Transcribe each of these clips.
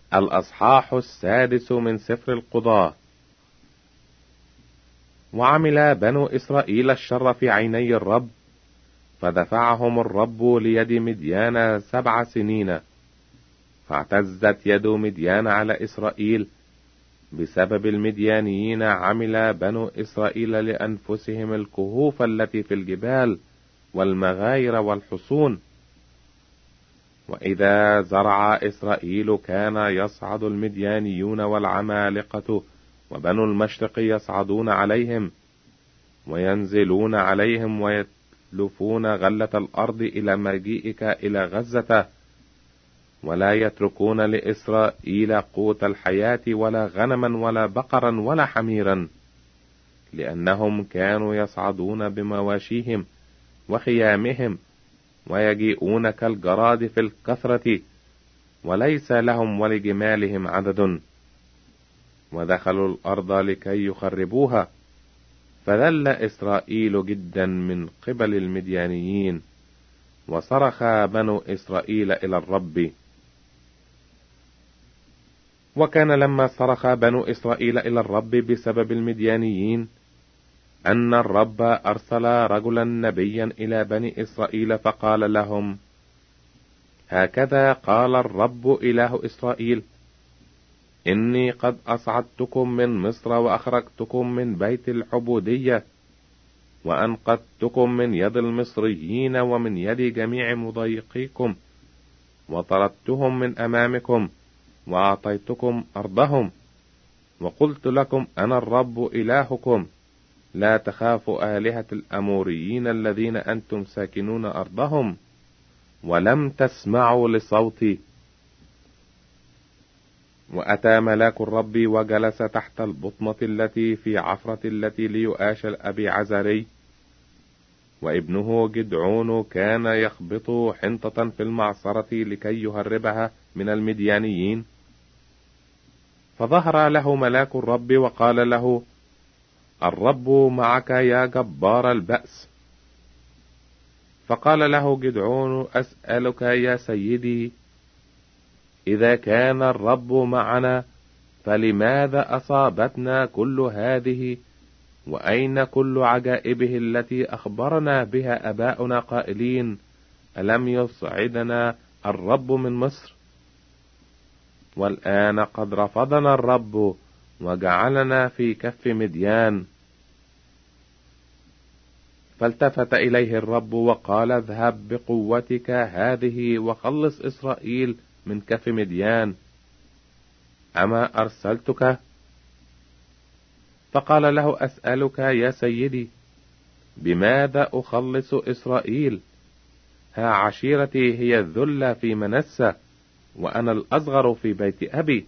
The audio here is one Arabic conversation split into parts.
الأصحاح 6 من سفر القضاة. وعمل بنو إسرائيل الشر في عيني الرب، فدفعهم الرب ليد مديان 7 سنين، فاعتزت يد مديان على إسرائيل. بسبب المديانيين عمل بنو إسرائيل لأنفسهم الكهوف التي في الجبال والمغاير والحصون. وإذا زرع إسرائيل كان يصعد المديانيون والعمالقة وبنو المشرق يصعدون عليهم وينزلون عليهم ويتلفون غلة الأرض إلى مجيئك إلى غزة، ولا يتركون لإسرائيل قوت الحياة ولا غنما ولا بقرا ولا حميرا، لأنهم كانوا يصعدون بمواشيهم وخيامهم ويجيئون كالجراد في الكثرة، وليس لهم ولجمالهم عدد. ودخلوا الأرض لكي يخربوها، فذل إسرائيل جدا من قبل المديانيين، وصرخ بنو إسرائيل إلى الرب. وكان لما صرخ بنو إسرائيل إلى الرب بسبب المديانيين أن الرب أرسل رجلا نبيا إلى بني إسرائيل، فقال لهم: هكذا قال الرب إله إسرائيل: إني قد أصعدتكم من مصر وأخرجتكم من بيت العبودية، وأنقذتكم من يد المصريين ومن يد جميع مضايقيكم، وطردتهم من أمامكم وأعطيتكم أرضهم، وقلت لكم: أنا الرب إلهكم، لا تخافوا آلهة الأموريين الذين أنتم ساكنون أرضهم. ولم تسمعوا لصوتي. وأتى ملاك الرب وجلس تحت البطمة التي في عفرة التي ليؤاش الأبي عزري، وابنه جدعون كان يخبط حنطة في المعصرة لكي يهربها من المديانيين. فظهر له ملاك الرب وقال له: الرب معك يا جبار البأس. فقال له جدعون: أسألك يا سيدي، إذا كان الرب معنا فلماذا أصابتنا كل هذه؟ وأين كل عجائبه التي أخبرنا بها أباؤنا قائلين: ألم يصعدنا الرب من مصر؟ والآن قد رفضنا الرب وجعلنا في كف مديان. فالتفت إليه الرب وقال: اذهب بقوتك هذه وخلص إسرائيل من كف مديان، أما أرسلتك؟ فقال له: أسألك يا سيدي، بماذا أخلص إسرائيل؟ ها عشيرتي هي الذل في منسى، وأنا الأصغر في بيت أبي.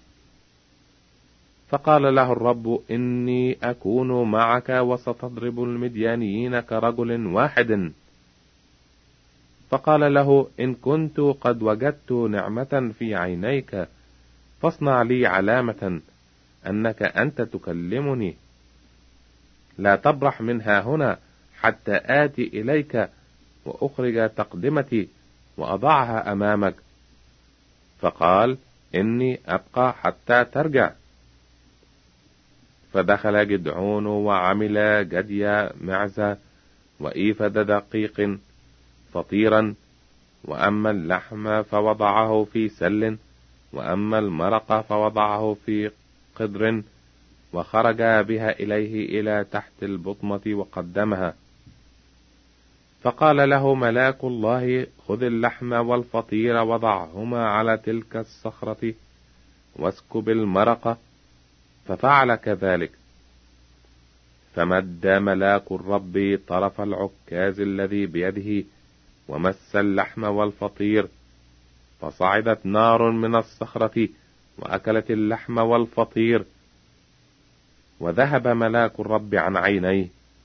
فقال له الرب: إني أكون معك وستضرب المديانيين كرجل واحد. فقال له: إن كنت قد وجدت نعمة في عينيك فاصنع لي علامة أنك أنت تكلمني. لا تبرح منها هنا حتى آتي إليك وأخرج تقدمتي وأضعها أمامك. فقال: إني أبقى حتى ترجع. فدخل جدعون وعمل جدي معزة وإيفد دقيق فطيرا، وأما اللحم فوضعه في سل، وأما المرق فوضعه في قدر، وخرج بها إليه إلى تحت البطمة وقدمها. فقال له ملاك الله: خذ اللحم والفطير وضعهما على تلك الصخرة واسكب المرق. ففعل كذلك. فمد ملاك الرب طرف العكاز الذي بيده ومس اللحم والفطير، فصعدت نار من الصخرة وأكلت اللحم والفطير. وذهب ملاك الرب عن عينيه.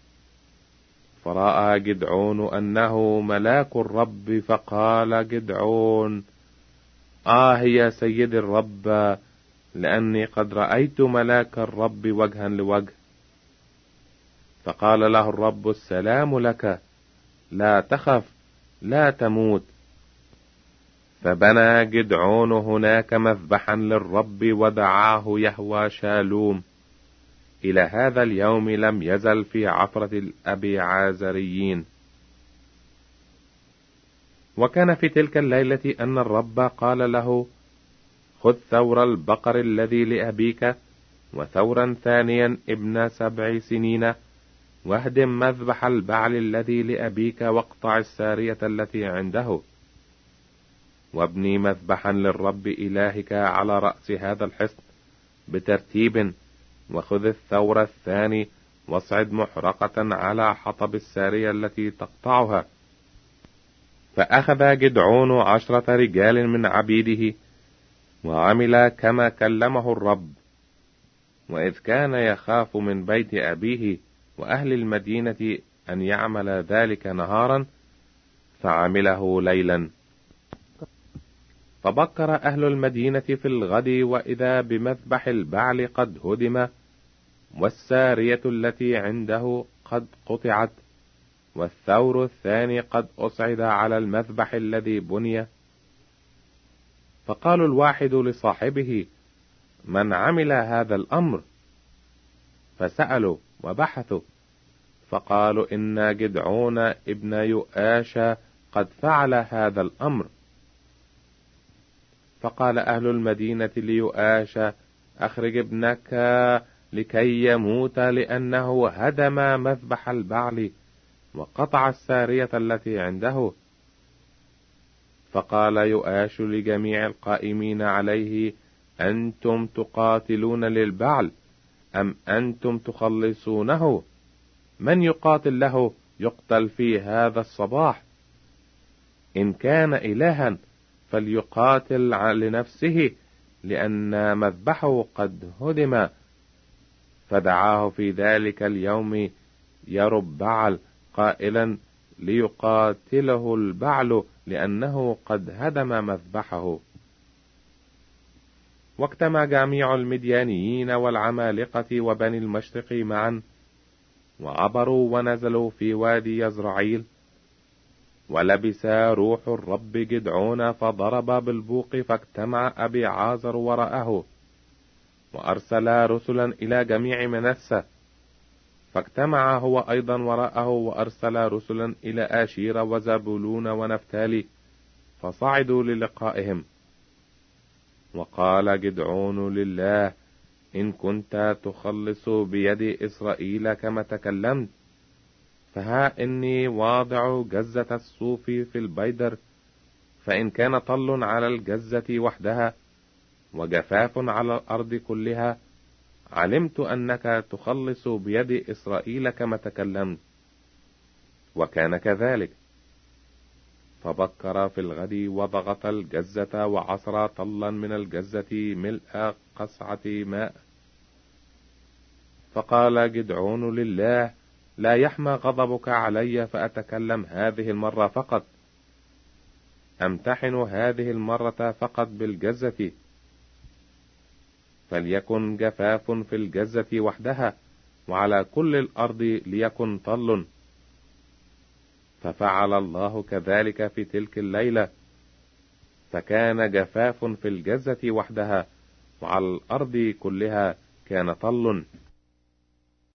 فرأى جدعون أنه ملاك الرب، فقال جدعون: يا سيد الرب، لأني قد رأيت ملاك الرب وجها لوجه. فقال له الرب: السلام لك، لا تخف، لا تموت. فبنى جدعون هناك مذبحا للرب ودعاه يهوى شالوم. إلى هذا اليوم لم يزل في عثرة الأبيعازريين. وكان في تلك الليلة أن الرب قال له: خذ ثور البقر الذي لأبيك وثورا ثانيا ابن 7 سنين، واهدم مذبح البعل الذي لأبيك، واقطع السارية التي عنده، وابني مذبحا للرب إلهك على رأس هذا الحصن بترتيب، وخذ الثور الثاني واصعد محرقة على حطب السارية التي تقطعها. فأخذ جدعون 10 رجال من عبيده وعمل كما كلمه الرب. وإذ كان يخاف من بيت أبيه وأهل المدينة أن يعمل ذلك نهارا، فعمله ليلا. فبكر أهل المدينة في الغد، وإذا بمذبح البعل قد هدم، والسارية التي عنده قد قطعت، والثور الثاني قد أصعد على المذبح الذي بني. فقالوا الواحد لصاحبه: من عمل هذا الأمر؟ فسألوا وبحثوا، فقالوا: إن جدعون ابن يؤاش قد فعل هذا الأمر. فقال أهل المدينة ليؤاش: أخرج ابنك لكي يموت، لأنه هدم مذبح البعل وقطع السارية التي عنده. فقال يؤاش لجميع القائمين عليه: أنتم تقاتلون للبعل أم أنتم تخلصونه؟ من يقاتل له يقتل في هذا الصباح. إن كان إلها فليقاتل لنفسه، لأن مذبحه قد هدم. فدعاه في ذلك اليوم يربعل قائلا: ليقاتله البعل، لأنه قد هدم مذبحه. واجتمع جميع المديانيين والعمالقة وبني المشرق معا، وعبروا ونزلوا في وادي يزرعيل. ولبس روح الرب جدعون فضرب بالبوق، فاجتمع أبيعازر وراءه، وأرسل رسلا إلى جميع منسى، فاجتمع هو أيضا وراءه، وأرسل رسلا إلى آشير وزبولون ونفتالي، فصعدوا للقائهم. وقال جدعون لله: إن كنت تخلص بيد إسرائيل كما تكلمت، فها إني واضع جزة الصوف في البيدر، فإن كان طل على الجزة وحدها وجفاف على الأرض كلها، علمت أنك تخلص بيد إسرائيل كما تكلمت. وكان كذلك. فبكر في الغد وضغط الجزة، وعصر طلا من الجزة ملء قصعة ماء. فقال جدعون لله: لا يحمى غضبك علي فأتكلم هذه المرة فقط، أمتحن هذه المرة فقط بالجزة، فليكن جفاف في الجزة وحدها، وعلى كل الأرض ليكن طل. ففعل الله كذلك في تلك الليلة، فكان جفاف في الجزة وحدها، وعلى الأرض كلها كان طل.